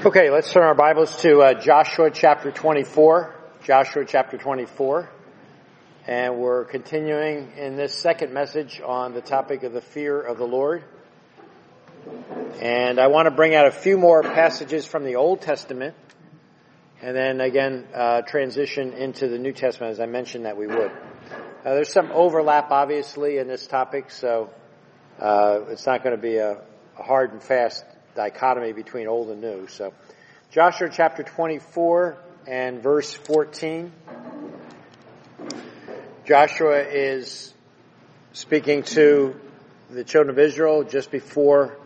Okay, let's turn our Bibles to Joshua chapter 24. Joshua chapter 24. And we're continuing in this second message on the topic of the fear of the Lord. And I want to bring out a few more passages from the Old Testament and then again transition into the New Testament as I mentioned that we would. There's some overlap obviously in this topic, so it's not going to be a hard and fast dichotomy between old and new. So Joshua chapter 24 and verse 14. Joshua is speaking to the children of Israel just before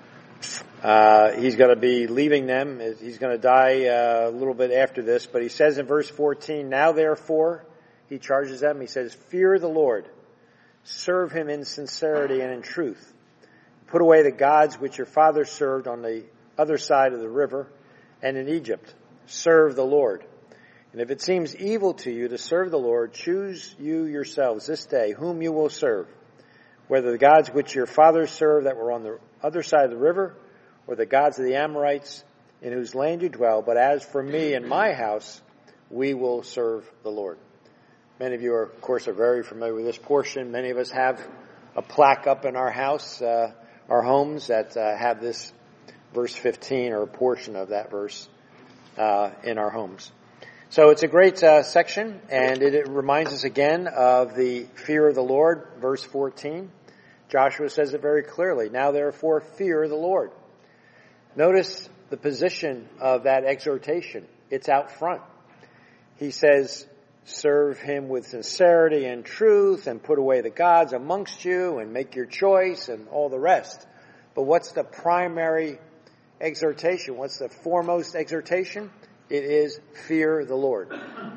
he's going to be leaving them. He's going to die a little bit after this, but he says in verse 14, "Now therefore," he charges them, he says, "Fear the Lord, serve him in sincerity and in truth. Put away the gods which your fathers served on the other side of the river and in Egypt. Serve the Lord. And if it seems evil to you to serve the Lord, choose you yourselves this day whom you will serve, whether the gods which your fathers served that were on the other side of the river, or the gods of the Amorites in whose land you dwell. But as for me and my house, we will serve the Lord." Many of you, of course, are very familiar with this portion. Many of us have a plaque up in our house, our homes that have this verse 15 or a portion of that verse in our homes. So it's a great section, and it reminds us again of the fear of the Lord. Verse 14, Joshua says it very clearly. "Now therefore fear the Lord." Notice the position of that exhortation. It's out front. He says, serve him with sincerity and truth and put away the gods amongst you and make your choice and all the rest. But what's the primary exhortation? What's the foremost exhortation? It is fear the Lord.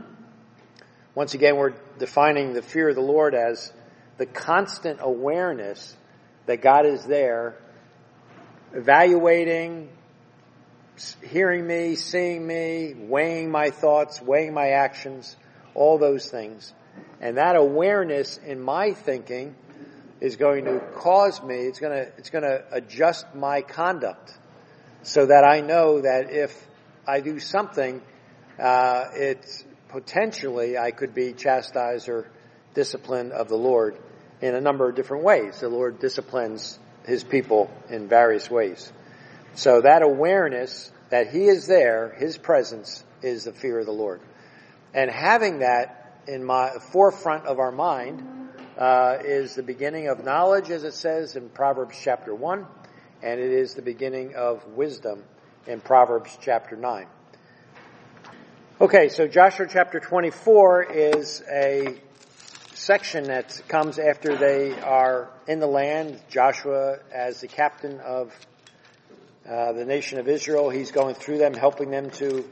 Once again, we're defining the fear of the Lord as the constant awareness that God is there, evaluating, hearing me, seeing me, weighing my thoughts, weighing my actions, all those things. And that awareness in my thinking is going to cause me, it's going to adjust my conduct so that I know that if I do something, it's potentially I could be chastised or disciplined of the Lord in a number of different ways. The Lord disciplines his people in various ways. So that awareness that he is there, his presence, is the fear of the Lord. And having that in my forefront of our mind is the beginning of knowledge, as it says in Proverbs chapter 1, and it is the beginning of wisdom in Proverbs chapter 9. Okay, so Joshua chapter 24 is a section that comes after they are in the land. Joshua, as the captain of the nation of Israel, he's going through them, helping them to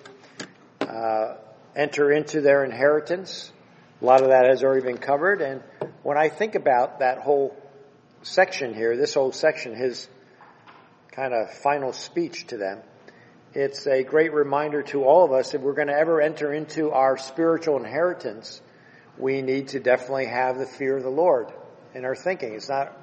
enter into their inheritance. A lot of that has already been covered. And when I think about that whole section here, this whole section, his kind of final speech to them, it's a great reminder to all of us, if we're going to ever enter into our spiritual inheritance, we need to definitely have the fear of the Lord in our thinking. It's not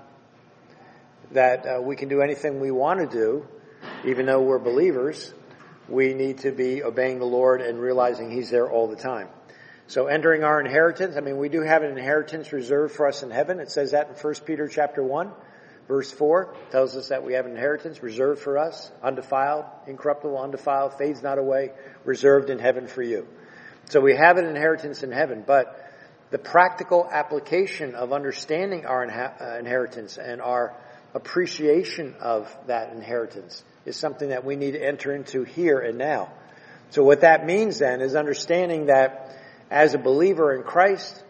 that we can do anything we want to do, even though we're believers. We need to be obeying the Lord and realizing he's there all the time. So entering our inheritance, we do have an inheritance reserved for us in heaven. It says that in 1 Peter chapter 1, verse 4, tells us that we have an inheritance reserved for us, undefiled, incorruptible, undefiled, fades not away, reserved in heaven for you. So we have an inheritance in heaven, but the practical application of understanding our inheritance and our appreciation of that inheritance is something that we need to enter into here and now. So what that means then is understanding that as a believer in Christ,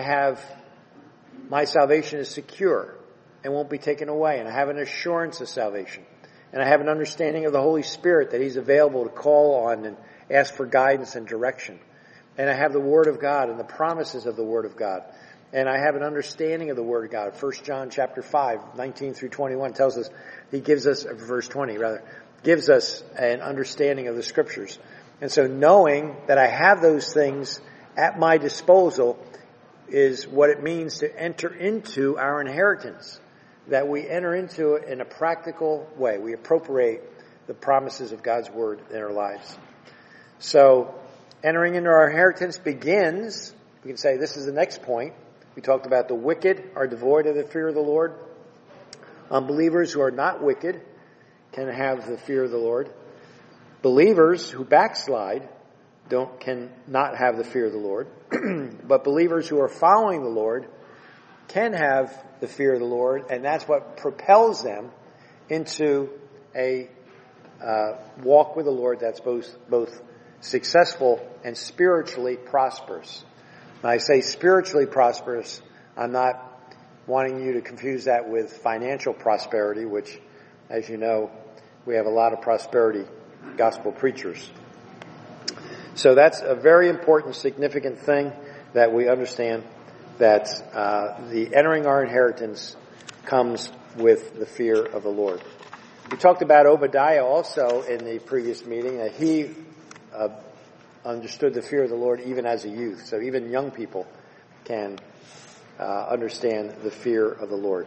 my salvation is secure and won't be taken away. And I have an assurance of salvation. And I have an understanding of the Holy Spirit that he's available to call on and ask for guidance and direction. And I have the Word of God and the promises of the Word of God. And I have an understanding of the Word of God. 1 John chapter 5, 19 through 21 tells us, he gives us, verse 20 rather, gives us an understanding of the Scriptures. And so knowing that I have those things at my disposal is what it means to enter into our inheritance. That we enter into it in a practical way. We appropriate the promises of God's word in our lives. So, entering into our inheritance begins, we can say this is the next point. We talked about the wicked are devoid of the fear of the Lord. Unbelievers who are not wicked can have the fear of the Lord. Believers who backslide can not have the fear of the Lord. But believers who are following the Lord can have the fear of the Lord, and that's what propels them into a walk with the Lord that's both successful and spiritually prosperous. When I say spiritually prosperous, I'm not wanting you to confuse that with financial prosperity, which, as you know, we have a lot of prosperity gospel preachers. So that's a very important, significant thing that we understand, that the entering our inheritance comes with the fear of the Lord. We talked about Obadiah also in the previous meeting, that he understood the fear of the Lord even as a youth. So even young people can understand the fear of the Lord.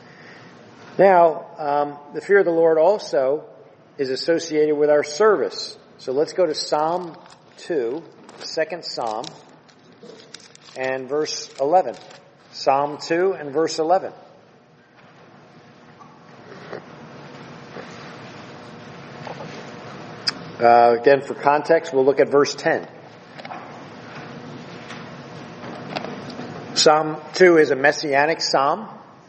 Now, the fear of the Lord also is associated with our service. So let's go to Psalm 2, the second Psalm, and verse 11. Psalm 2 and verse 11. Again, for context, we'll look at verse 10. Psalm 2 is a messianic psalm.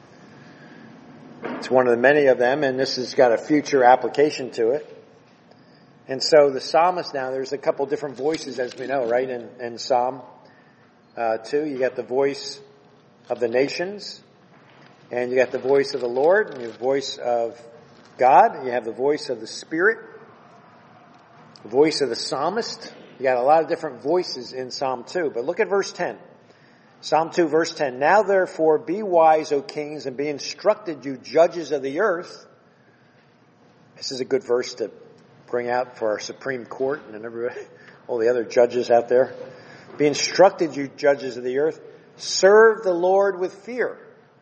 It's one of the many of them, and this has got a future application to it. And so the psalmist now, there's a couple different voices, as we know, right? In Psalm 2, you got the voice of the nations, and you got the voice of the Lord, and you have the voice of God, and you have the voice of the Spirit, the voice of the psalmist. You got a lot of different voices in Psalm 2. But look at verse 10. Psalm 2, verse 10. Now therefore be wise, O kings, and be instructed, you judges of the earth. This is a good verse to bring out for our Supreme Court and everybody, all the other judges out there. Be instructed, you judges of the earth. Serve the Lord with fear.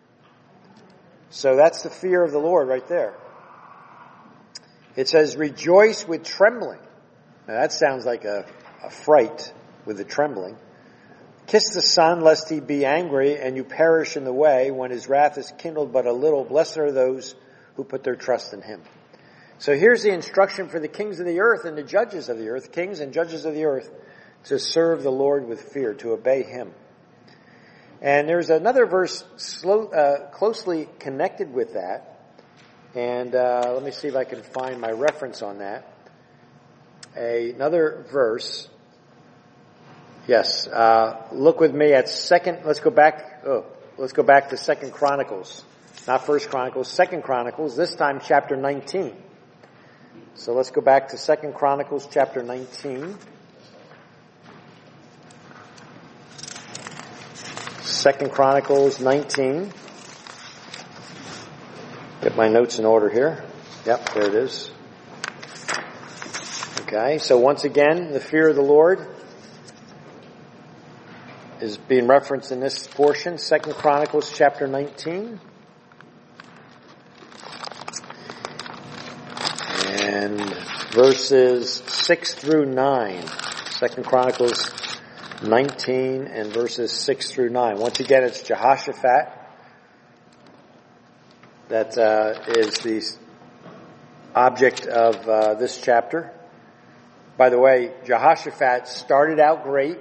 So that's the fear of the Lord right there. It says, rejoice with trembling. Now that sounds like a fright with the trembling. Kiss the Son, lest he be angry, and you perish in the way, when his wrath is kindled but a little. Blessed are those who put their trust in him. So here's the instruction for the kings of the earth and the judges of the earth, kings and judges of the earth, to serve the Lord with fear, to obey him. And there's another verse closely connected with that. And let me see if I can find my reference on that. Another verse. Yes, look with me at let's go back to 2 Chronicles. Not 1 Chronicles, 2 Chronicles, this time chapter 19. So let's go back to 2 Chronicles chapter 19. 2 Chronicles 19. Get my notes in order here. Yep, there it is. Okay, so once again, the fear of the Lord is being referenced in this portion, 2 Chronicles chapter 19. And verses 6 through 9. 2 Chronicles 19 and verses 6 through 9. Once again, it's Jehoshaphat that is the object of this chapter. By the way, Jehoshaphat started out great,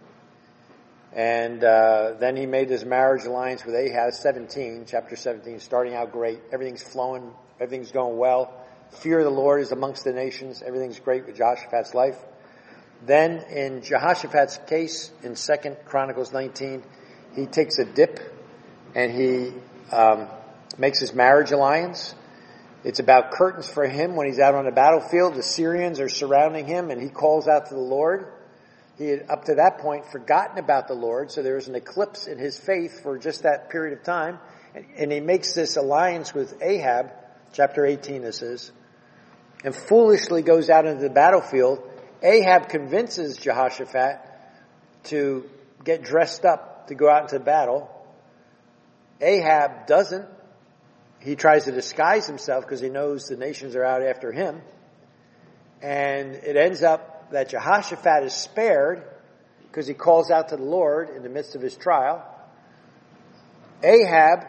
and then he made his marriage alliance with Ahaz, chapter 17, starting out great. Everything's flowing, everything's going well. Fear of the Lord is amongst the nations. Everything's great with Jehoshaphat's life. Then in Jehoshaphat's case, in 2 Chronicles 19, he takes a dip and he makes his marriage alliance. It's about curtains for him when he's out on the battlefield. The Syrians are surrounding him and he calls out to the Lord. He had, up to that point, forgotten about the Lord, so there was an eclipse in his faith for just that period of time. And he makes this alliance with Ahab, chapter 18 this is, and foolishly goes out into the battlefield. Ahab convinces Jehoshaphat to get dressed up to go out into battle. Ahab doesn't. He tries to disguise himself because he knows the nations are out after him. And it ends up that Jehoshaphat is spared because he calls out to the Lord in the midst of his trial. Ahab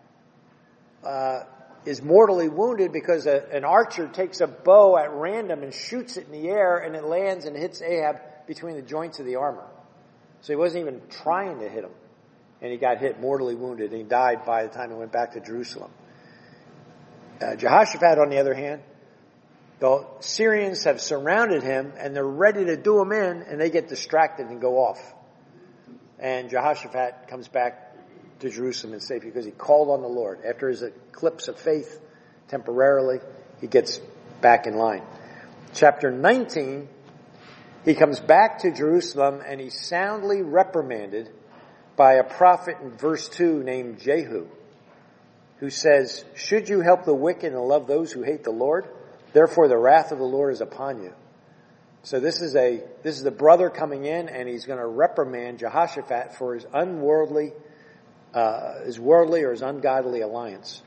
is mortally wounded because an archer takes a bow at random and shoots it in the air, and it lands and hits Ahab between the joints of the armor. So he wasn't even trying to hit him. And he got hit, mortally wounded, and he died by the time he went back to Jerusalem. Jehoshaphat, on the other hand, the Syrians have surrounded him, and they're ready to do him in, and they get distracted and go off. And Jehoshaphat comes back to Jerusalem and safe because he called on the Lord. After his eclipse of faith, temporarily, he gets back in line. Chapter 19, he comes back to Jerusalem, and he's soundly reprimanded by a prophet in verse 2 named Jehu, who says, "Should you help the wicked and love those who hate the Lord? Therefore the wrath of the Lord is upon you." So this is the brother coming in, and he's going to reprimand Jehoshaphat for his worldly or his ungodly alliance.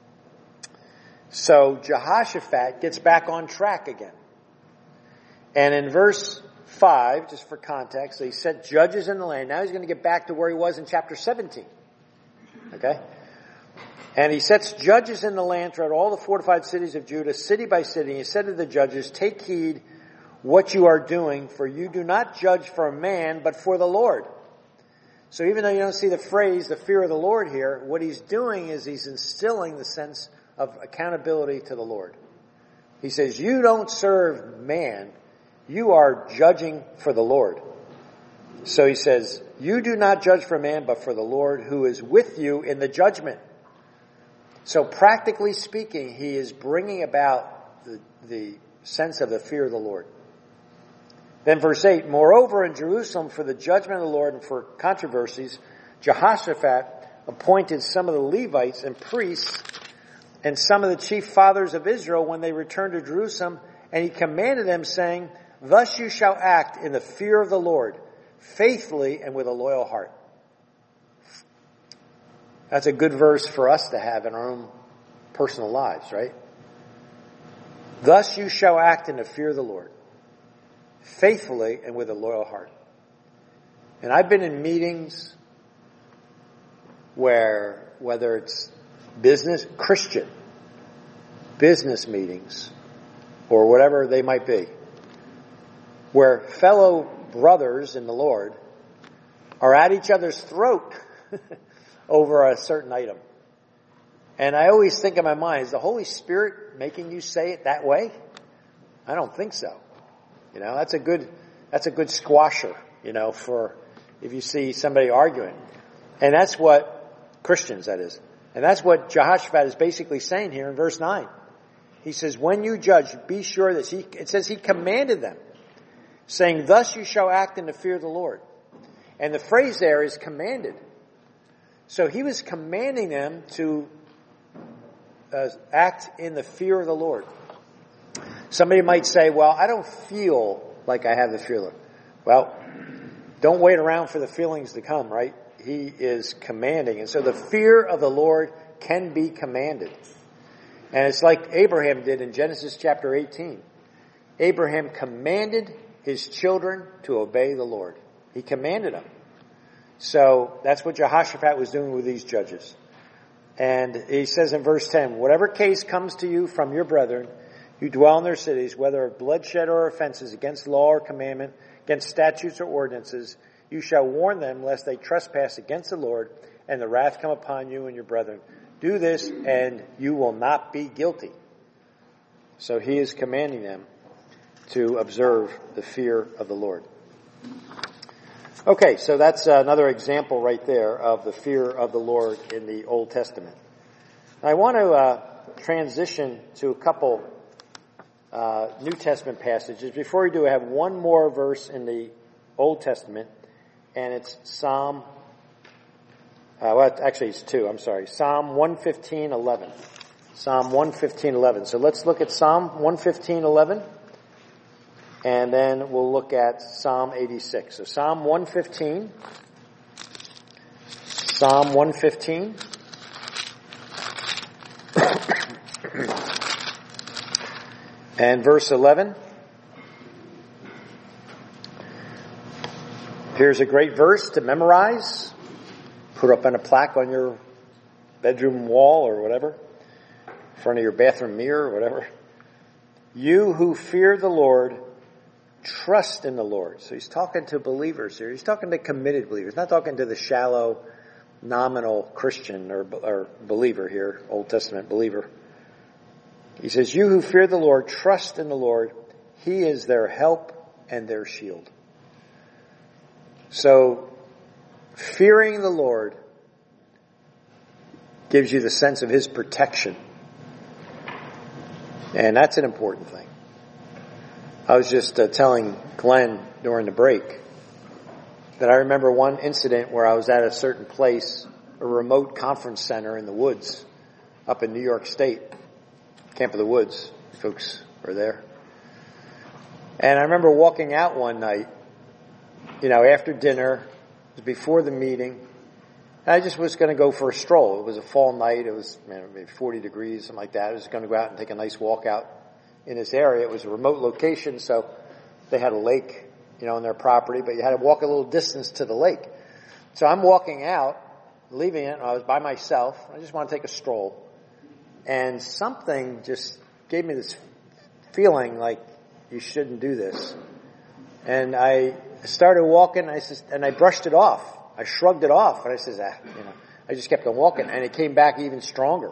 So Jehoshaphat gets back on track again. And in verse 5, just for context, he set judges in the land. Now he's going to get back to where he was in chapter 17. Okay? And he sets judges in the land throughout all the fortified cities of Judah, city by city. And he said to the judges, "Take heed what you are doing, for you do not judge for man, but for the Lord." So even though you don't see the phrase, the fear of the Lord here, what he's doing is he's instilling the sense of accountability to the Lord. He says, you don't serve man, you are judging for the Lord. So he says, you do not judge for man, but for the Lord who is with you in the judgment. So practically speaking, he is bringing about the sense of the fear of the Lord. Then verse 8, moreover in Jerusalem for the judgment of the Lord and for controversies, Jehoshaphat appointed some of the Levites and priests and some of the chief fathers of Israel when they returned to Jerusalem, and he commanded them, saying, thus you shall act in the fear of the Lord, faithfully and with a loyal heart. That's a good verse for us to have in our own personal lives, right? Thus you shall act in the fear of the Lord, faithfully and with a loyal heart. And I've been in meetings where, whether it's Christian business meetings or whatever they might be, where fellow brothers in the Lord are at each other's throat over a certain item. And I always think in my mind, is the Holy Spirit making you say it that way? I don't think so. You know, that's a good squasher, for if you see somebody arguing. And that's what Christians, that is. And that's what Jehoshaphat is basically saying here in verse 9. He says, when you judge, be sure that it says he commanded them, saying, thus you shall act in the fear of the Lord. And the phrase there is commanded. So he was commanding them to act in the fear of the Lord. Somebody might say, well, I don't feel like I have the fear of the Lord. Well, don't wait around for the feelings to come, right? He is commanding. And so the fear of the Lord can be commanded. And it's like Abraham did in Genesis chapter 18. Abraham commanded his children to obey the Lord. He commanded them. So that's what Jehoshaphat was doing with these judges. And he says in verse 10, whatever case comes to you from your brethren, you dwell in their cities, whether of bloodshed or offenses against law or commandment, against statutes or ordinances, you shall warn them lest they trespass against the Lord, and the wrath come upon you and your brethren. Do this, and you will not be guilty. So he is commanding them to observe the fear of the Lord. Okay, so that's another example right there of the fear of the Lord in the Old Testament. I want to transition to a couple New Testament passages. Before we do, I have one more verse in the Old Testament, and it's Psalm, it's two, I'm sorry. Psalm 115:11. Psalm 115:11. So let's look at Psalm 115:11, and then we'll look at Psalm 86. So Psalm 115. Psalm 115. And verse 11. Here's a great verse to memorize, put up on a plaque on your bedroom wall or whatever, in front of your bathroom mirror or whatever. You who fear the Lord, trust in the Lord. So he's talking to believers here. He's talking to committed believers, not talking to the shallow, nominal Christian or believer here, Old Testament believer. He says, you who fear the Lord, trust in the Lord. He is their help and their shield. So, fearing the Lord gives you the sense of His protection. And that's an important thing. I was just telling Glenn during the break that I remember one incident where I was at a certain place, a remote conference center in the woods up in New York State, Camp of the Woods. Folks are there. And I remember walking out one night, after dinner, it was before the meeting, and I just was going to go for a stroll. It was a fall night. It was maybe 40 degrees, something like that. I was going to go out and take a nice walk out in this area. It was a remote location, so they had a lake, on their property, but you had to walk a little distance to the lake. So I'm walking out, leaving it, and I was by myself. I just want to take a stroll. And something just gave me this feeling like you shouldn't do this. And I started walking, and I brushed it off. I shrugged it off, and I said, I just kept on walking, and it came back even stronger.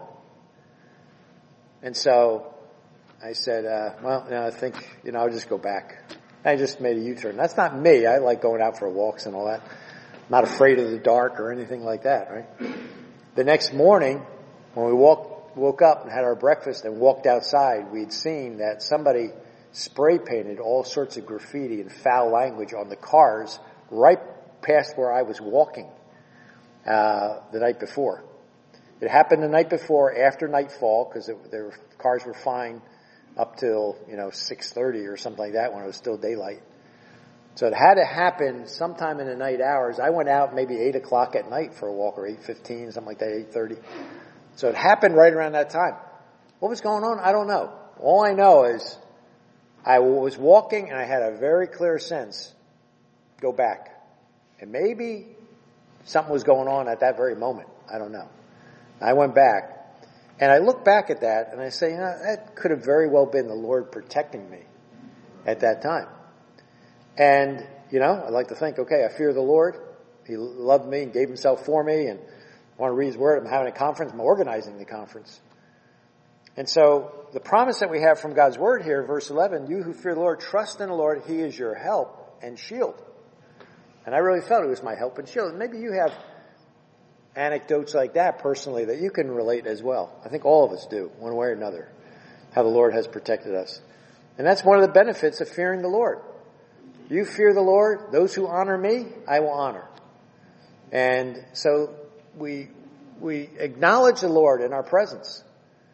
And so I said, I think, I'll just go back. I just made a U-turn. That's not me. I like going out for walks and all that. I'm not afraid of the dark or anything like that, right? The next morning, when we woke up and had our breakfast and walked outside, we'd seen that somebody spray painted all sorts of graffiti and foul language on the cars right past where I was walking the night before. It happened the night before, after nightfall, because cars were fine up till 6:30 or something like that when it was still daylight. So it had to happen sometime in the night hours. I went out maybe 8 o'clock at night for a walk, or 8:15, something like that, 8:30. So it happened right around that time. What was going on? I don't know. All I know is I was walking and I had a very clear sense, go back. And maybe something was going on at that very moment. I don't know. I went back and I look back at that and I say, that could have very well been the Lord protecting me at that time. And, I like to think, okay, I fear the Lord. He loved me and gave Himself for me, and I want to read His Word. I'm having a conference. I'm organizing the conference. And so the promise that we have from God's Word here, verse 11, you who fear the Lord, trust in the Lord. He is your help and shield. And I really felt it was my help and shield. And maybe you have anecdotes like that personally that you can relate as well. I think all of us do, one way or another, how the Lord has protected us. And that's one of the benefits of fearing the Lord. You fear the Lord. Those who honor me, I will honor. And so we acknowledge the Lord in our presence.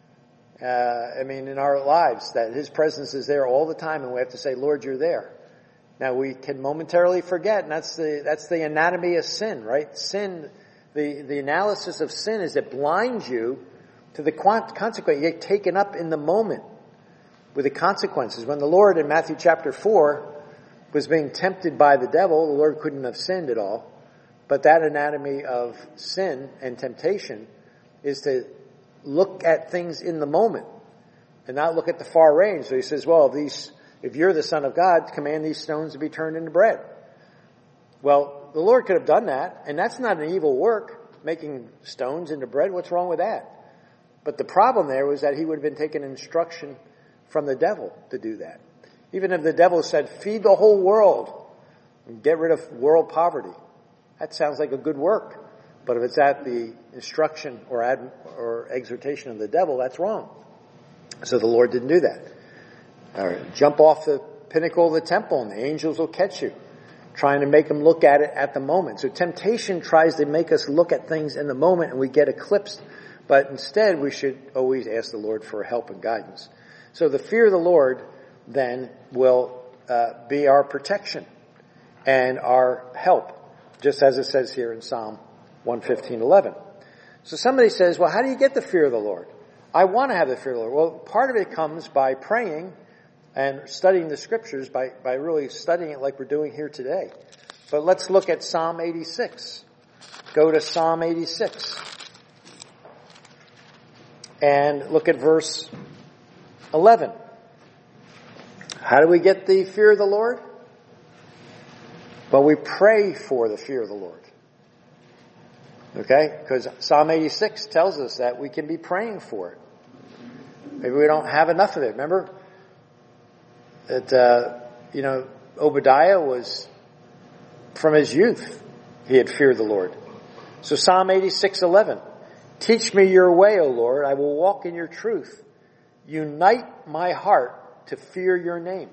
In our lives, that His presence is there all the time, and we have to say, Lord, you're there. Now we can momentarily forget, and that's the anatomy of sin, right? Sin, the analysis of sin is it blinds you to the consequence. You get taken up in the moment with the consequences. When the Lord in Matthew chapter 4 was being tempted by the devil, the Lord couldn't have sinned at all. But that anatomy of sin and temptation is to look at things in the moment and not look at the far range. So He says, if you're the Son of God, command these stones to be turned into bread. Well, the Lord could have done that, and that's not an evil work, making stones into bread. What's wrong with that? But the problem there was that He would have been taking instruction from the devil to do that. Even if the devil said, feed the whole world and get rid of world poverty, that sounds like a good work. But if it's at the instruction or exhortation of the devil, that's wrong. So the Lord didn't do that. Or jump off the pinnacle of the temple and the angels will catch you, trying to make them look at it at the moment. So temptation tries to make us look at things in the moment and we get eclipsed. But instead, we should always ask the Lord for help and guidance. So the fear of the Lord then will be our protection and our help, just as it says here in Psalm 115:11. So somebody says, well, how do you get the fear of the Lord? I want to have the fear of the Lord. Well, part of it comes by praying and studying the Scriptures, by really studying it like we're doing here today. But let's look at Psalm 86. Go to Psalm 86. And look at verse 11. How do we get the fear of the Lord? Well, we pray for the fear of the Lord. Okay? Because Psalm 86 tells us that we can be praying for it. Maybe we don't have enough of it. Remember that, Obadiah was, from his youth, he had feared the Lord. So Psalm 86:11. Teach me your way, O Lord. I will walk in your truth. Unite my heart to fear your name.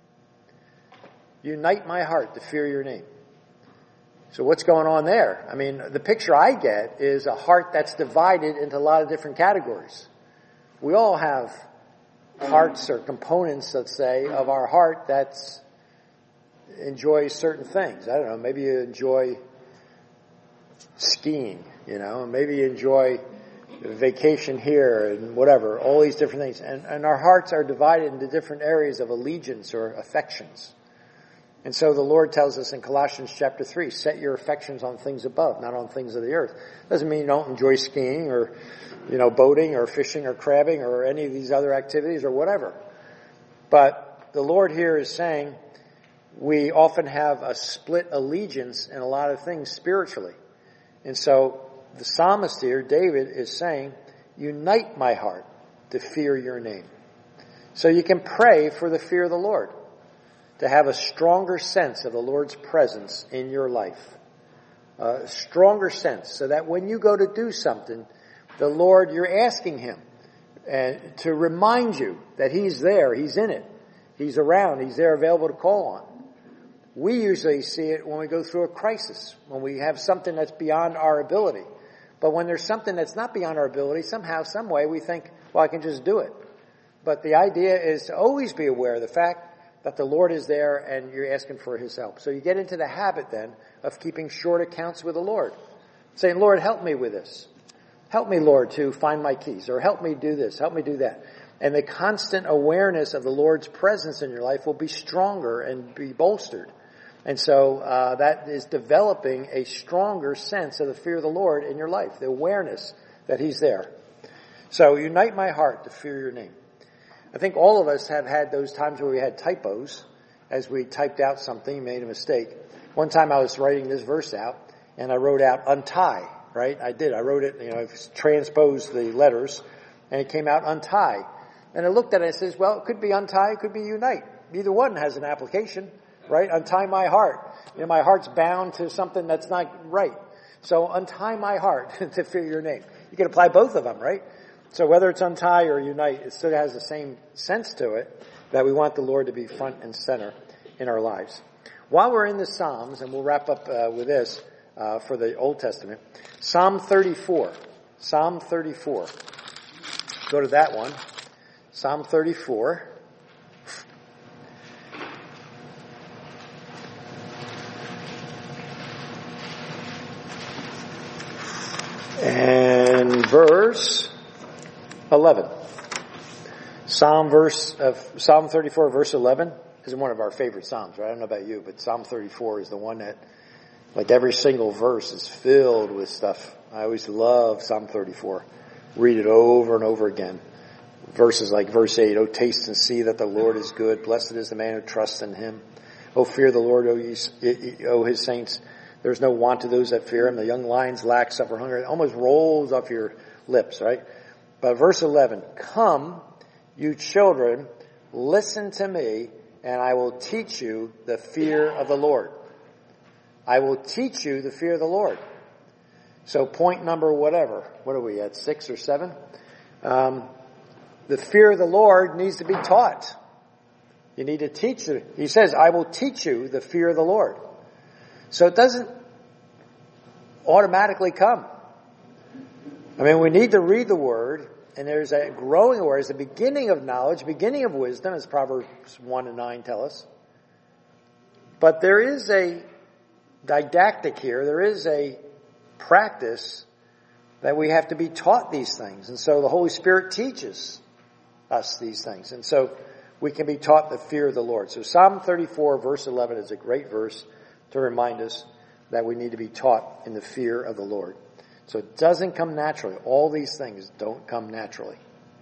Unite my heart to fear your name. So what's going on there? I mean, the picture I get is a heart that's divided into a lot of different categories. We all have parts or components, let's say, of our heart that's enjoys certain things. I don't know, maybe you enjoy skiing, maybe you enjoy vacation here and whatever, all these different things. And our hearts are divided into different areas of allegiance or affections. And so the Lord tells us in Colossians chapter 3, set your affections on things above, not on things of the earth. Doesn't mean you don't enjoy skiing or, boating or fishing or crabbing or any of these other activities or whatever. But the Lord here is saying we often have a split allegiance in a lot of things spiritually. And so the psalmist here, David, is saying, unite my heart to fear your name. So you can pray for the fear of the Lord, to have a stronger sense of the Lord's presence in your life. A stronger sense, so that when you go to do something, the Lord, you're asking Him to remind you that He's there, He's in it, He's around, He's there available to call on. We usually see it when we go through a crisis, when we have something that's beyond our ability. But when there's something that's not beyond our ability, somehow, some way, we think, well, I can just do it. But the idea is to always be aware of the fact that the Lord is there and you're asking for His help. So you get into the habit then of keeping short accounts with the Lord. Saying, Lord, help me with this. Help me, Lord, to find my keys. Or help me do this. Help me do that. And the constant awareness of the Lord's presence in your life will be stronger and be bolstered. And so that is developing a stronger sense of the fear of the Lord in your life. The awareness that He's there. So unite my heart to fear your name. I think all of us have had those times where we had typos as we typed out something, made a mistake. One time I was writing this verse out and I wrote out untie, right? I did. I wrote it, I transposed the letters and it came out untie. And I looked at it and it says, well, it could be untie, it could be unite. Either one has an application, right? Untie my heart. My heart's bound to something that's not right. So untie my heart to fear your name. You can apply both of them, right? So whether it's untie or unite, it still has the same sense to it that we want the Lord to be front and center in our lives. While we're in the Psalms, and we'll wrap up with this for the Old Testament, Psalm 34. Psalm 34. Go to that one. Psalm 34. And verse 11. Psalm 34, verse 11 is one of our favorite Psalms, right? I don't know about you, but Psalm 34 is the one that, like every single verse is filled with stuff. I always love Psalm 34. Read it over and over again. Verses like verse 8, oh, taste and see that the Lord is good. Blessed is the man who trusts in Him. Oh, fear the Lord, O His saints. There's no want to those that fear Him. The young lions lack, suffer hunger. It almost rolls off your lips, right? But verse 11, come, you children, listen to me, and I will teach you the fear of the Lord. I will teach you the fear of the Lord. So point number whatever. What are we at, 6 or 7? The fear of the Lord needs to be taught. You need to teach it. He says, I will teach you the fear of the Lord. So it doesn't automatically come. I mean, we need to read the Word, and there's a growing awareness, the beginning of knowledge, beginning of wisdom, as Proverbs 1 and 9 tell us. But there is a didactic here, there is a practice that we have to be taught these things. And so the Holy Spirit teaches us these things. And so we can be taught the fear of the Lord. So Psalm 34, verse 11 is a great verse to remind us that we need to be taught in the fear of the Lord. So it doesn't come naturally. All these things don't come naturally.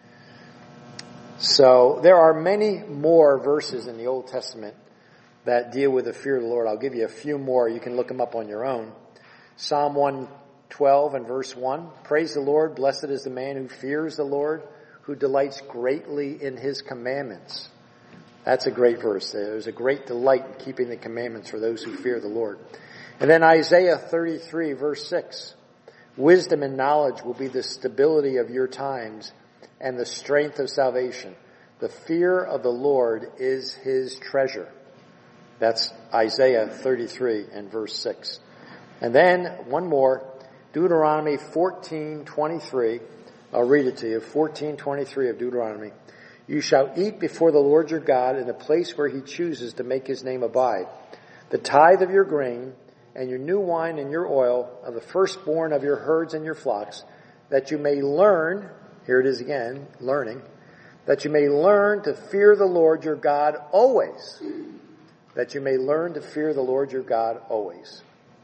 So there are many more verses in the Old Testament that deal with the fear of the Lord. I'll give you a few more. You can look them up on your own. Psalm 112 and verse 1. Praise the Lord. Blessed is the man who fears the Lord, who delights greatly in his commandments. That's a great verse. There's a great delight in keeping the commandments for those who fear the Lord. And then Isaiah 33 verse 6. Wisdom and knowledge will be the stability of your times and the strength of salvation. The fear of the Lord is his treasure. That's Isaiah 33 and verse 6. And then one more, Deuteronomy 14:23. I'll read it to you. 14:23 of Deuteronomy. You shall eat before the Lord your God in the place where he chooses to make his name abide. The tithe of your grain and your new wine and your oil of the firstborn of your herds and your flocks, that you may learn, here it is again, learning, that you may learn to fear the Lord your God always. That you may learn to fear the Lord your God always.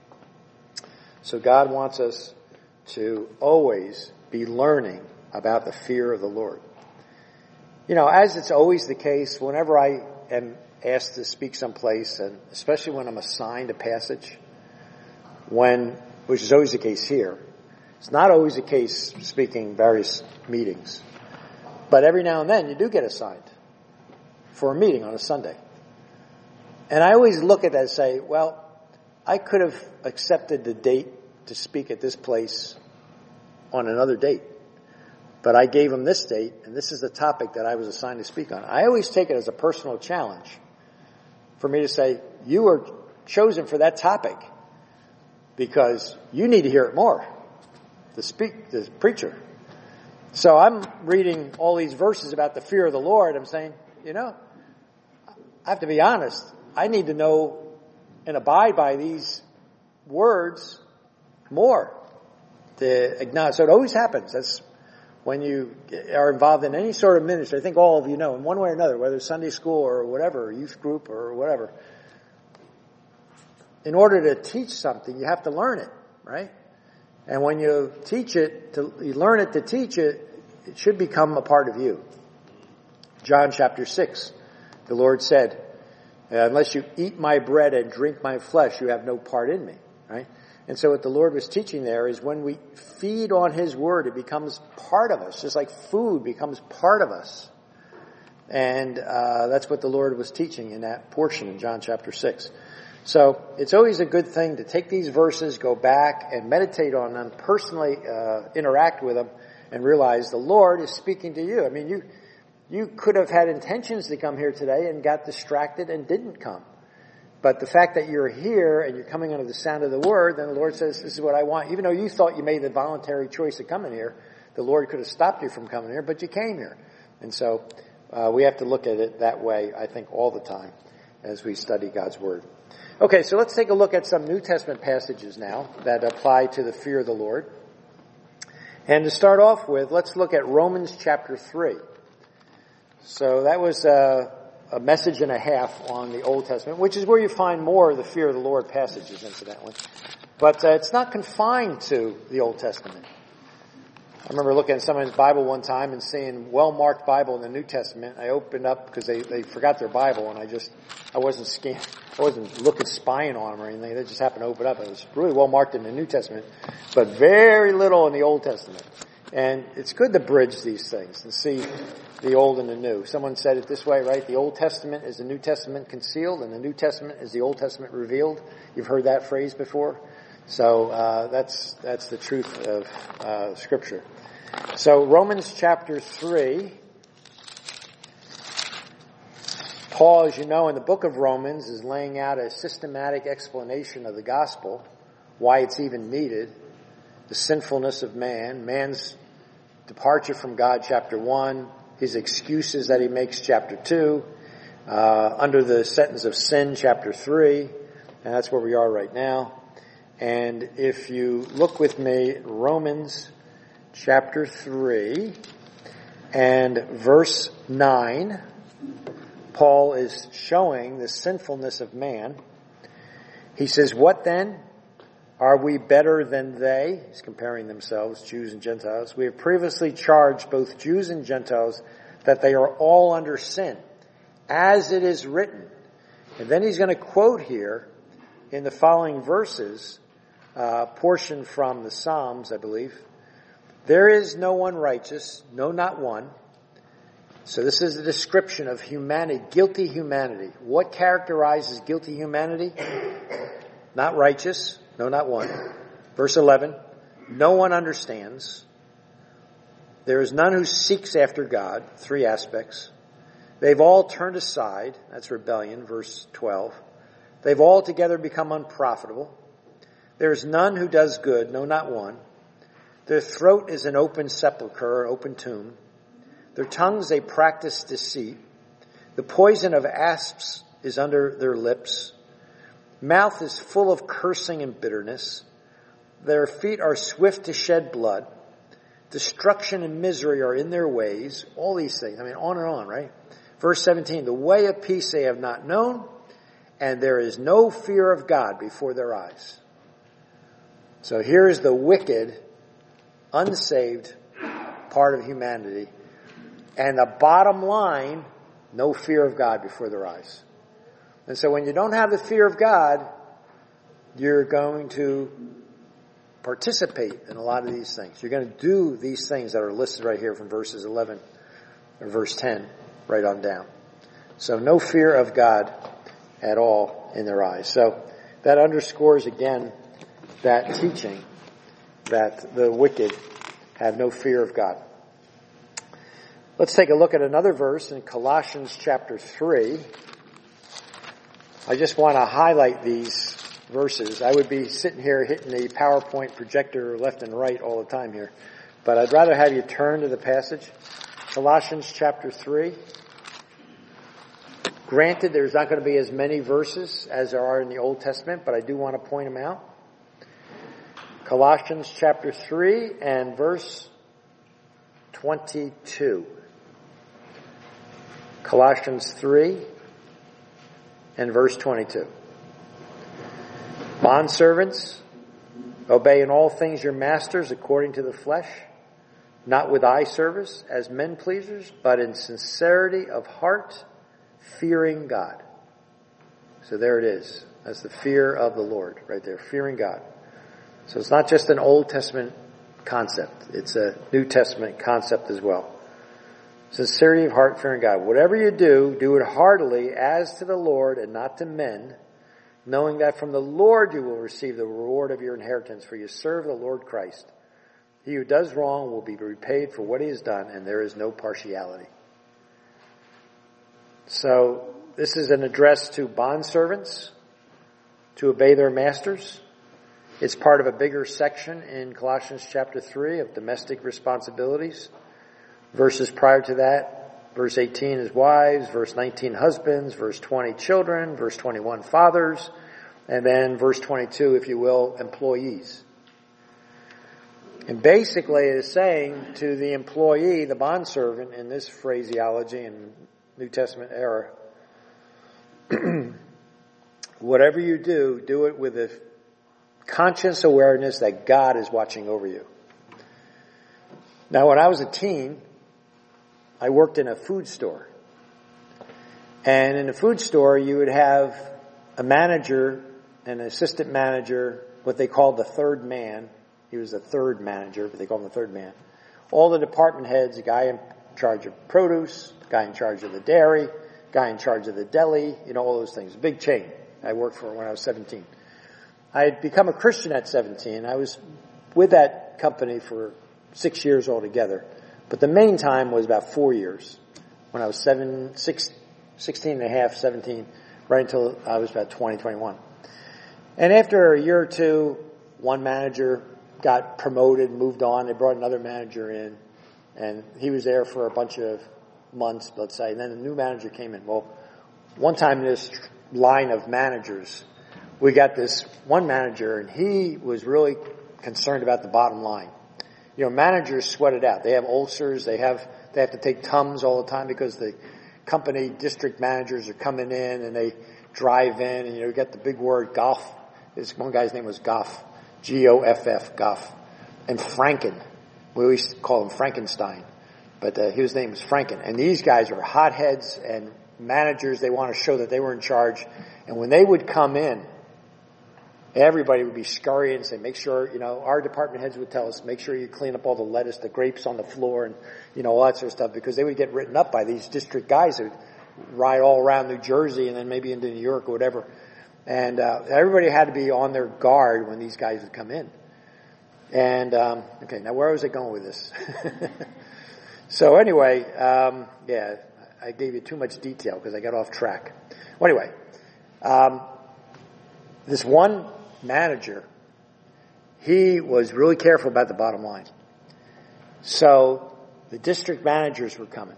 So God wants us to always be learning about the fear of the Lord. You know, as it's always the case, whenever I am asked to speak someplace, and especially when I'm assigned a passage, which is always the case here, it's not always the case speaking various meetings, but every now and then you do get assigned for a meeting on a Sunday. And I always look at that and say, well, I could have accepted the date to speak at this place on another date. But I gave them this date, and this is the topic that I was assigned to speak on. I always take it as a personal challenge for me to say, you are chosen for that topic because you need to hear it more, the preacher. So I'm reading all these verses about the fear of the Lord. I'm saying, you know, I have to be honest. I need to know and abide by these words more. To acknowledge. So it always happens. That's when you are involved in any sort of ministry. I think all of you know, in one way or another, whether it's Sunday school or whatever, or youth group or whatever. In order to teach something, you have to learn it, right? And when you teach it, you learn it to teach it, it should become a part of you. John chapter 6, the Lord said, unless you eat my bread and drink my flesh, you have no part in me, right? And so what the Lord was teaching there is when we feed on his word, it becomes part of us, just like food becomes part of us. And that's what the Lord was teaching in that portion in John chapter 6. So it's always a good thing to take these verses, go back and meditate on them, personally interact with them, and realize the Lord is speaking to you. I mean, you could have had intentions to come here today and got distracted and didn't come. But the fact that you're here and you're coming under the sound of the word, then the Lord says, this is what I want. Even though you thought you made the voluntary choice of coming here, the Lord could have stopped you from coming here, but you came here. And so we have to look at it that way, I think, all the time as we study God's word. Okay, so let's take a look at some New Testament passages now that apply to the fear of the Lord. And to start off with, let's look at Romans chapter 3. So that was a message and a half on the Old Testament, which is where you find more of the fear of the Lord passages, incidentally. But it's not confined to the Old Testament. I remember looking at someone's Bible one time and seeing well-marked Bible in the New Testament. I opened up because they forgot their Bible, and I wasn't spying on them or anything. They just happened to open up. It was really well-marked in the New Testament, but very little in the Old Testament. And it's good to bridge these things and see the Old and the New. Someone said it this way, right? The Old Testament is the New Testament concealed, and the New Testament is the Old Testament revealed. You've heard that phrase before. So that's the truth of Scripture. So Romans chapter 3, Paul, as you know, in the book of Romans is laying out a systematic explanation of the gospel, why it's even needed, the sinfulness of man, man's departure from God, chapter 1, his excuses that he makes, chapter 2, under the sentence of sin, chapter 3, and that's where we are right now. And if you look with me, Romans chapter 3 and verse 9, Paul is showing the sinfulness of man. He says, what then? Are we better than they? He's comparing themselves, Jews and Gentiles. We have previously charged both Jews and Gentiles that they are all under sin, as it is written. And then he's going to quote here in the following verses, portion from the Psalms, I believe. There is no one righteous, no, not one. So this is a description of humanity, guilty humanity. What characterizes guilty humanity? Not righteous, no, not one. Verse 11, no one understands. There is none who seeks after God. 3 aspects. They've all turned aside. That's rebellion, verse 12. They've all together become unprofitable. There is none who does good, no, not one. Their throat is an open sepulchre, an open tomb. Their tongues they practice deceit. The poison of asps is under their lips. Mouth is full of cursing and bitterness. Their feet are swift to shed blood. Destruction and misery are in their ways. All these things. I mean, on and on, right? Verse 17, the way of peace they have not known, and there is no fear of God before their eyes. So here is the wicked, unsaved part of humanity. And the bottom line, no fear of God before their eyes. And so when you don't have the fear of God, you're going to participate in a lot of these things. You're going to do these things that are listed right here from verses 11 or verse 10 right on down. So no fear of God at all in their eyes. So that underscores again that teaching that the wicked have no fear of God. Let's take a look at another verse in Colossians chapter 3. I just want to highlight these verses. I would be sitting here hitting the PowerPoint projector left and right all the time here. But I'd rather have you turn to the passage. Colossians chapter 3. Granted, there's not going to be as many verses as there are in the Old Testament, but I do want to point them out. Colossians chapter 3 and verse 22. Colossians 3 and verse 22. Bondservants, obey in all things your masters according to the flesh, not with eye service as men pleasers, but in sincerity of heart, fearing God. So there it is. That's the fear of the Lord right there, fearing God. So it's not just an Old Testament concept. It's a New Testament concept as well. Sincerity of heart, fearing God. Whatever you do, do it heartily as to the Lord and not to men, knowing that from the Lord you will receive the reward of your inheritance, for you serve the Lord Christ. He who does wrong will be repaid for what he has done, and there is no partiality. So this is an address to bondservants to obey their masters. It's part of a bigger section in Colossians chapter 3 of domestic responsibilities. Verses prior to that, verse 18 is wives, verse 19 husbands, verse 20 children, verse 21 fathers, and then verse 22, if you will, employees. And basically it is saying to the employee, the bondservant in this phraseology in New Testament era, whatever you do, do it with a conscious awareness that God is watching over you. Now, when I was a teen, I worked in a food store. And in a food store, you would have a manager, an assistant manager, what they called the third man. He was the third manager, but they called him the third man. All the department heads, a guy in charge of produce, guy in charge of the dairy, guy in charge of the deli, all those things. Big chain I worked for when I was 17. I had become a Christian at 17. I was with that company for 6 years altogether. But the main time was about 4 years. When I was 16 and a half, 17, right until I was about 20, 21. And after a year or two, one manager got promoted, moved on. They brought another manager in. And he was there for a bunch of months, let's say. And then a new manager came in. Well, one time in this line of managers, we got this one manager, and he was really concerned about the bottom line. Managers sweat it out. They have ulcers. They have to take Tums all the time because the company district managers are coming in and they drive in and you get the big word golf This one guy's name was Goff, Goff, Goff, and Franken. We always call him Frankenstein, but his name was Franken. And these guys are hotheads and managers. They want to show that they were in charge. And when they would come in, everybody would be scurrying and say, make sure, our department heads would tell us, make sure you clean up all the lettuce, the grapes on the floor, and, all that sort of stuff, because they would get written up by these district guys who would ride all around New Jersey and then maybe into New York or whatever. And everybody had to be on their guard when these guys would come in. And, okay, now where was I going with this? So anyway, I gave you too much detail because I got off track. Well, anyway, this one manager, he was really careful about the bottom line. So the district managers were coming.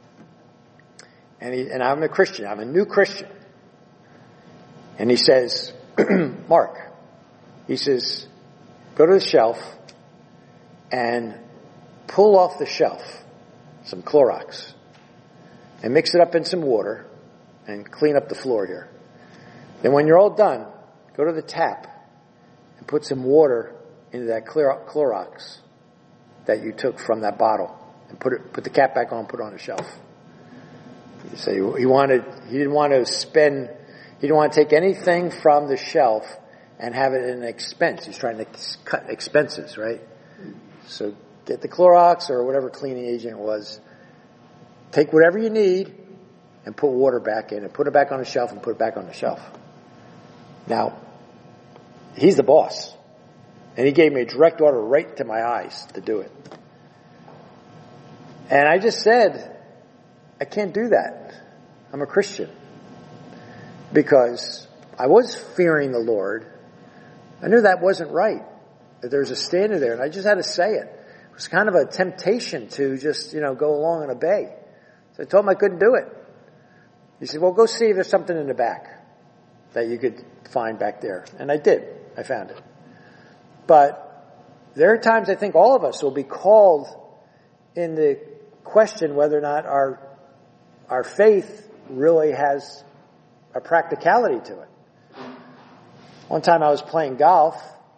And I'm a Christian. I'm a new Christian. And he says, Mark, he says, go to the shelf and pull off the shelf some Clorox and mix it up in some water and clean up the floor here. Then when you're all done, go to the tap and put some water into that Clorox that you took from that bottle and put the cap back on, put it on the shelf. So he didn't want to take anything from the shelf and have it in an expense. He's trying to cut expenses, right? So get the Clorox or whatever cleaning agent it was, take whatever you need and put water back in and put it back on the shelf and put it back on the shelf. Now, he's the boss. And he gave me a direct order right to my eyes to do it. And I just said, I can't do that. I'm a Christian. Because I was fearing the Lord. I knew that wasn't right. That there's a standard there. And I just had to say it. It was kind of a temptation to just, go along and obey. So I told him I couldn't do it. He said, well, go see if there's something in the back that you could find back there. And I did. I found it. But there are times I think all of us will be called in the question whether or not our faith really has a practicality to it. One time I was playing golf,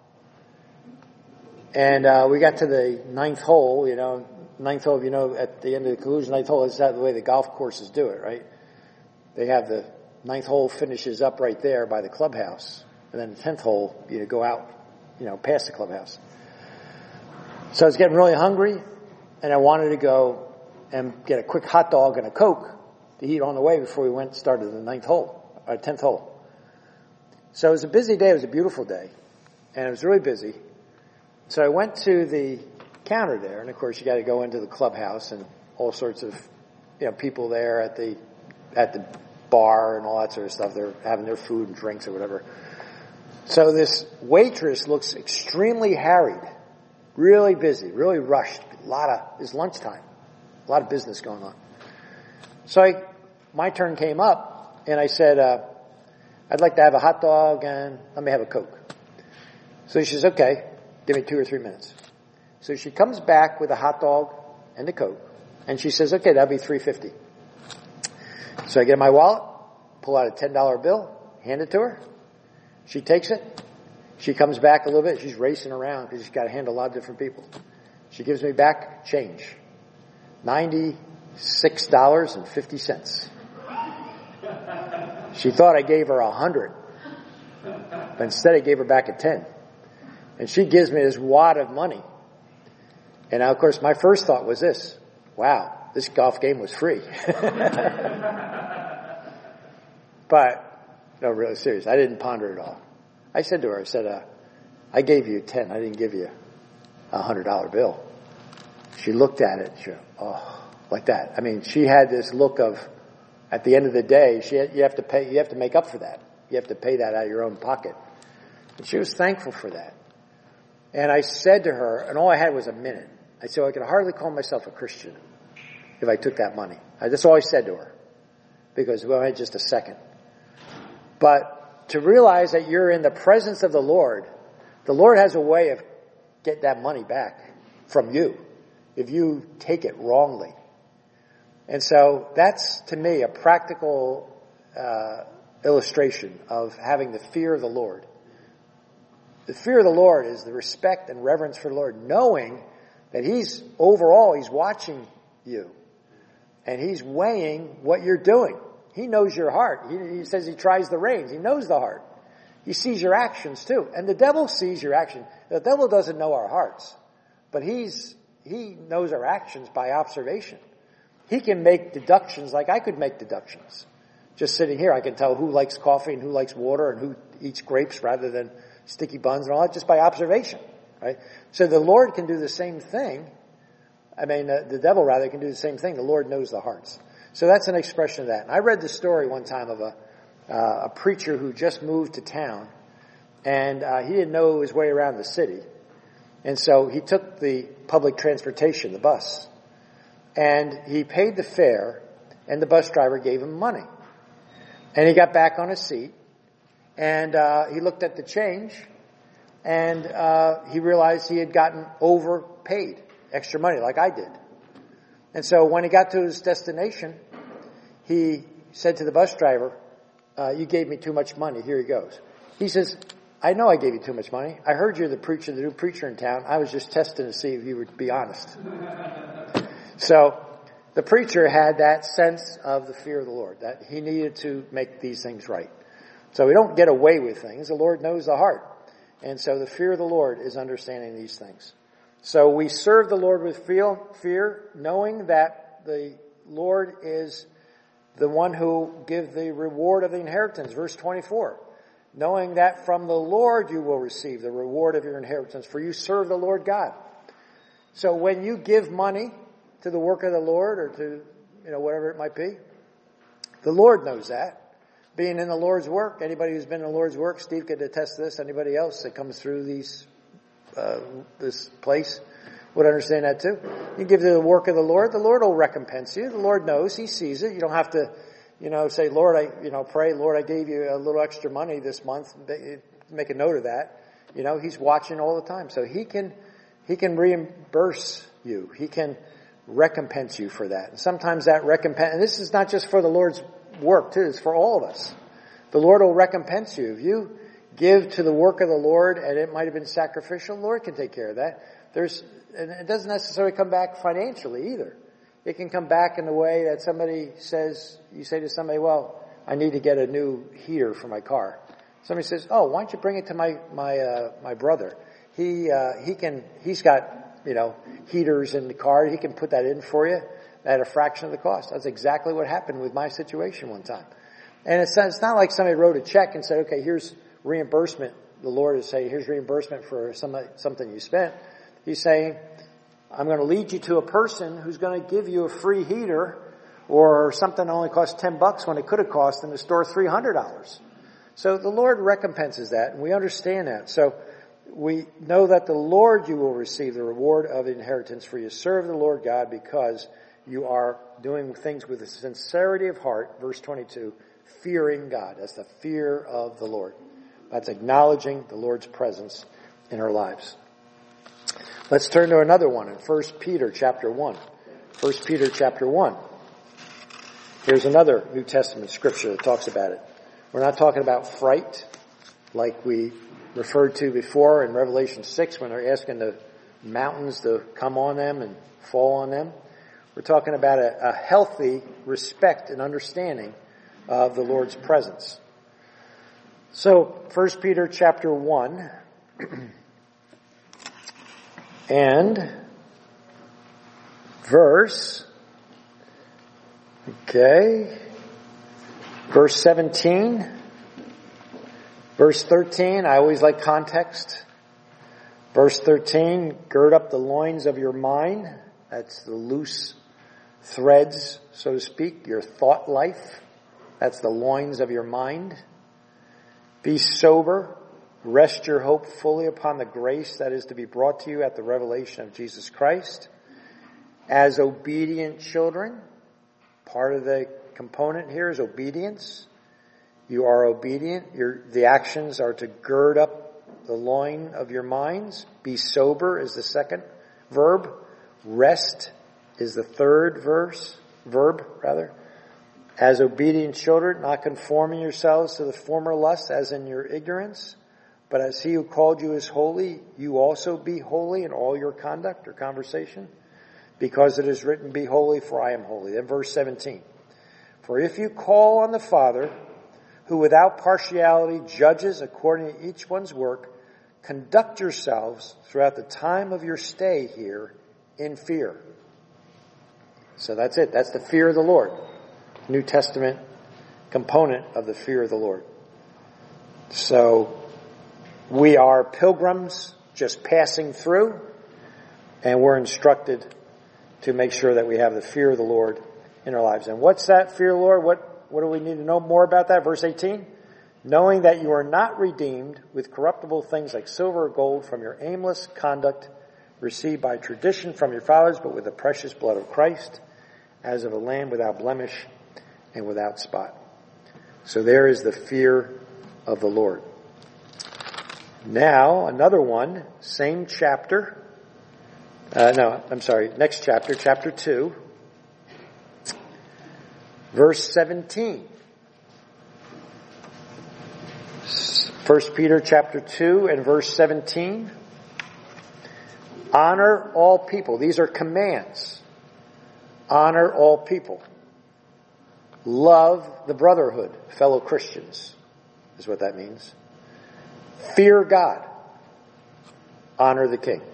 and we got to the ninth hole, ninth hole, at the end of the conclusion, ninth hole is the way the golf courses do it, right? They have the ninth hole finishes up right there by the clubhouse, and then the 10th hole, you go out, past the clubhouse. So I was getting really hungry, and I wanted to go and get a quick hot dog and a Coke to eat on the way before we started the 10th hole. So it was a busy day. It was a beautiful day, and it was really busy. So I went to the counter there, and of course you got to go into the clubhouse and all sorts of, people there at the bar and all that sort of stuff. They're having their food and drinks or whatever. So this waitress looks extremely harried, really busy, really rushed. It's lunchtime, a lot of business going on. So my turn came up, and I said, I'd like to have a hot dog and let me have a Coke. So she says, okay, give me 2 or 3 minutes. So she comes back with a hot dog and a Coke, and she says, okay, that'll be $3.50. So I get my wallet, pull out a $10 bill, hand it to her. She takes it. She comes back a little bit. She's racing around because she's got to handle a lot of different people. She gives me back change. $96.50. She thought I gave her 100. But instead I gave her back a 10. And she gives me this wad of money. And now, of course, my first thought was this. Wow, this golf game was free. But, no, really serious. I didn't ponder it all. I said to her, I gave you 10. I didn't give you a $100 bill. She looked at it. She went, oh, like that. I mean, she had this look of, at the end of the day, you have to make up for that. You have to pay that out of your own pocket. And she was thankful for that. And I said to her, and all I had was a minute. I said, I could hardly call myself a Christian if I took that money. That's all I said to her. Because we only had just a second. But to realize that you're in the presence of the Lord has a way of getting that money back from you if you take it wrongly. And so that's, to me, a practical illustration of having the fear of the Lord. The fear of the Lord is the respect and reverence for the Lord, knowing that He's watching you. And He's weighing what you're doing. He knows your heart. He says He tries the reins. He knows the heart. He sees your actions too. And the devil sees your action. The devil doesn't know our hearts. But he knows our actions by observation. He can make deductions like I could make deductions. Just sitting here, I can tell who likes coffee and who likes water and who eats grapes rather than sticky buns and all that just by observation. Right? So the Lord can do the same thing. The devil rather can do the same thing. The Lord knows the hearts. So that's an expression of that. And I read the story one time of a preacher who just moved to town, and he didn't know his way around the city. And so he took the public transportation, the bus, and he paid the fare, and the bus driver gave him money. And he got back on his seat, and he looked at the change, and he realized he had gotten overpaid, extra money like I did. And so when he got to his destination, he said to the bus driver, you gave me too much money. Here he goes. He says, I know I gave you too much money. I heard you're the new preacher in town. I was just testing to see if you would be honest. So the preacher had that sense of the fear of the Lord, that he needed to make these things right. So we don't get away with things. The Lord knows the heart. And so the fear of the Lord is understanding these things. So we serve the Lord with fear, knowing that the Lord is the one who gives the reward of the inheritance. Verse 24. Knowing that from the Lord you will receive the reward of your inheritance, for you serve the Lord God. So when you give money to the work of the Lord, or to, whatever it might be, the Lord knows that. Being in the Lord's work, anybody who's been in the Lord's work, Steve could attest to this, anybody else that comes through this place would understand that too. You give to the work of the Lord will recompense you. The Lord knows, He sees it. You don't have to, say, Lord, pray, Lord, I gave you a little extra money this month. Make a note of that. He's watching all the time. So He can reimburse you. He can recompense you for that. And sometimes that recompense, and this is not just for the Lord's work too, it's for all of us. The Lord will recompense you. If you give to the work of the Lord, and it might have been sacrificial, the Lord can take care of that. And it doesn't necessarily come back financially either. It can come back in the way that you say to somebody, well, I need to get a new heater for my car. Somebody says, oh, why don't you bring it to my brother? He's got, heaters in the car. He can put that in for you at a fraction of the cost. That's exactly what happened with my situation one time. And it's not like somebody wrote a check and said, okay, here's reimbursement. The Lord is saying, here's reimbursement for something you spent. He's saying, I'm going to lead you to a person who's going to give you a free heater or something that only costs $10 when it could have cost in the store $300. So the Lord recompenses that, and we understand that. So we know that the Lord you will receive the reward of inheritance, for you serve the Lord God because you are doing things with a sincerity of heart. Verse 22, fearing God. That's the fear of the Lord. That's acknowledging the Lord's presence in our lives. Let's turn to another one in 1 Peter chapter 1. 1 Peter chapter 1. Here's another New Testament scripture that talks about it. We're not talking about fright like we referred to before in Revelation 6 when they're asking the mountains to come on them and fall on them. We're talking about a healthy respect and understanding of the Lord's presence. So, 1 Peter chapter 1 and verse 17, verse 13, I always like context. Verse 13, gird up the loins of your mind. That's the loose threads, so to speak, your thought life. That's the loins of your mind. Be sober. Rest your hope fully upon the grace that is to be brought to you at the revelation of Jesus Christ. As obedient children, part of the component here is obedience. You are obedient. The actions are to gird up the loin of your minds. Be sober is the second verb. Rest is the third verb. As obedient children, not conforming yourselves to the former lusts as in your ignorance, But as he who called you is holy, you also be holy in all your conduct or conversation, because it is written, be holy, for I am holy. Then verse 17. For if you call on the Father, who without partiality judges according to each one's work, conduct yourselves throughout the time of your stay here in fear. So that's it. That's the fear of the Lord. New Testament component of the fear of the Lord. So we are pilgrims just passing through, and we're instructed to make sure that we have the fear of the Lord in our lives. And what's that fear of the Lord? What do we need to know more about that? Verse 18. Knowing that you are not redeemed with corruptible things like silver or gold from your aimless conduct received by tradition from your fathers, but with the precious blood of Christ, as of a lamb without blemish and without spot. So there is the fear of the Lord. Now, another one, same chapter. Next chapter, chapter 2, verse 17. 1 Peter chapter 2 and verse 17. Honor all people. These are commands. Honor all people. Love the brotherhood, fellow Christians, is what that means. Fear God. Honor the king.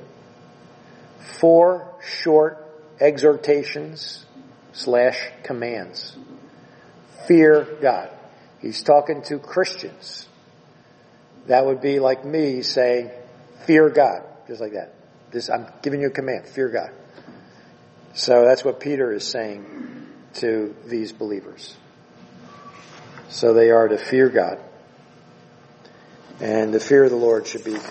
4 short exhortations / commands. Fear God. He's talking to Christians. That would be like me saying, fear God. Just like that. I'm giving you a command. Fear God. So that's what Peter is saying to these believers. So they are to fear God. And the fear of the Lord should be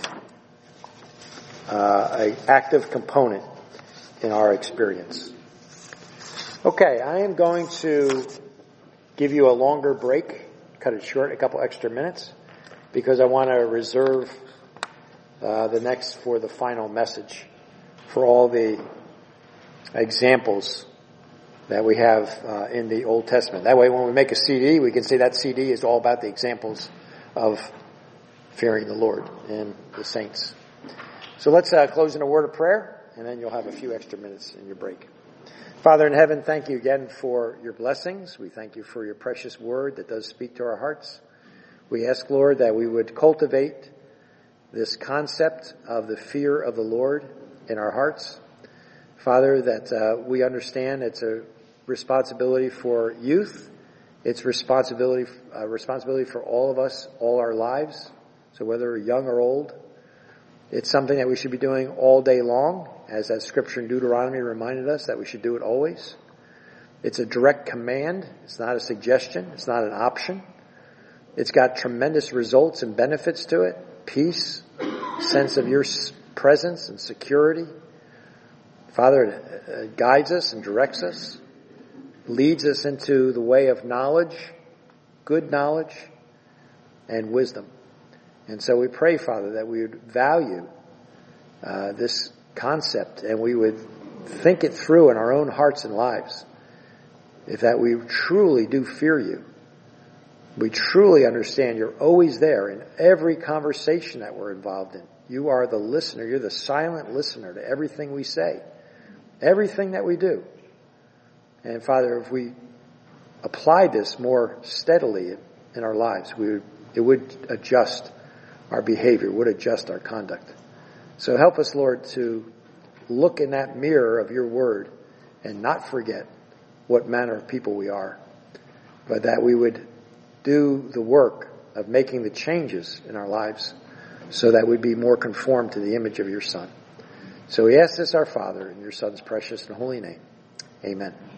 an active component in our experience. Okay, I am going to give you a longer break, cut it short, a couple extra minutes, because I want to reserve the next for the final message, for all the examples that we have in the Old Testament. That way when we make a CD, we can say that CD is all about the examples of fearing the Lord and the saints. So let's close in a word of prayer, and then you'll have a few extra minutes in your break. Father in heaven, thank you again for your blessings. We thank you for your precious word that does speak to our hearts. We ask, Lord, that we would cultivate this concept of the fear of the Lord in our hearts. Father, that we understand it's a responsibility for youth. It's responsibility for all of us, all our lives. So whether young or old, it's something that we should be doing all day long, as that scripture in Deuteronomy reminded us that we should do it always. It's a direct command. It's not a suggestion. It's not an option. It's got tremendous results and benefits to it. Peace, sense of your presence and security. Father, it guides us and directs us, leads us into the way of knowledge, good knowledge, and wisdom. And so we pray, Father, that we would value this concept and we would think it through in our own hearts and lives. If that we truly do fear you, we truly understand you're always there in every conversation that we're involved in. You are the listener. You're the silent listener to everything we say, everything that we do. And Father, if we apply this more steadily in our lives, it would adjust our behavior, would adjust our conduct. So help us, Lord, to look in that mirror of your word and not forget what manner of people we are, but that we would do the work of making the changes in our lives so that we'd be more conformed to the image of your Son. So we ask this, our Father, in your Son's precious and holy name. Amen.